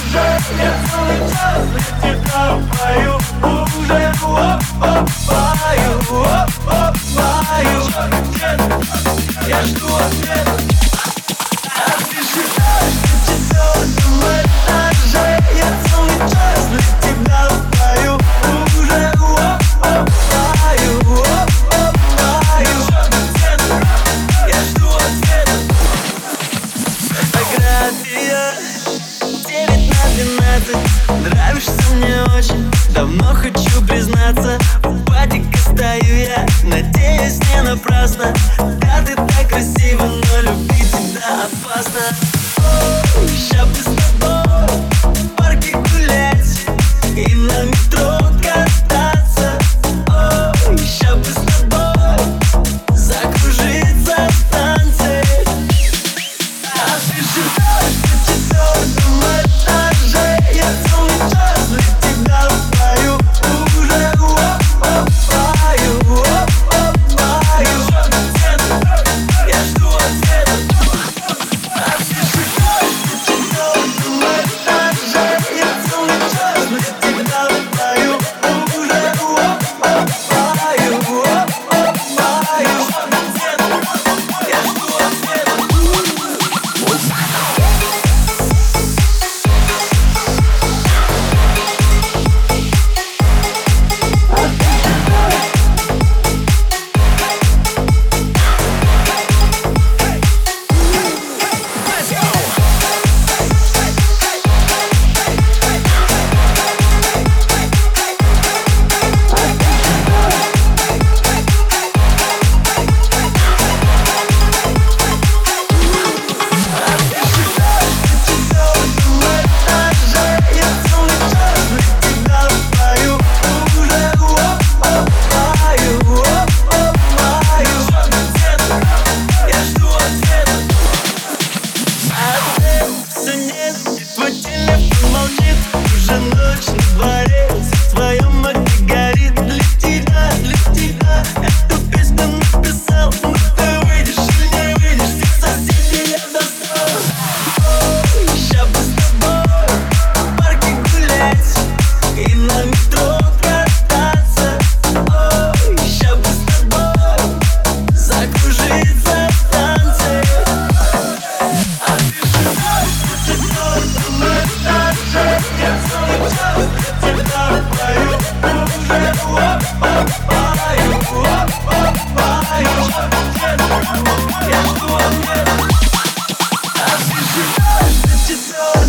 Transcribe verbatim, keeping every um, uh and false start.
уже я целый час для тебя пою. Уже оп-оп пою, оп-оп пою. Чё, где? Я жду ответа. А ты считаешь на четвертом этаже? Я целый час для тебя пою. Уже оп-оп пою, оп-оп пою. Чё, где? Я жду ответа. Фотография девять на двенадцать. Нравишься мне очень, давно хочу признаться. В падике стою я, надеюсь, не напрасно. Да, ты так красива, но любить тебя опасно. Оу, ща бы с тобой в парке гулять и на метро кататься. Оу, ща бы с тобой закружиться в танце. А ты считаешь на четвертом этаже? Я целый час для тебя пою. Уже оп-оп пою, оп-оп пою. Я жду ответа. А ты считаешь на четвертом этаже? Я целый час для тебя пою. Уже оп-оп пою, оп-оп пою. Я жду ответа. Твой телефон молчит, уже ночь на дворе. В твоем оке горит. Для тебя, для тебя эту песню написал. Но ты выйдешь или не выйдешь, всех соседей я достал. Ой, ща бы с тобой в парке гулять и на метро кататься. Ой, ща бы с тобой закружиться в танце. А ты считаешь на четвертом этаже? Я целый час для тебя пою. Уже оп-оп пою, оп-оп пою. Я жду ответа. А ты считаешь на четвертом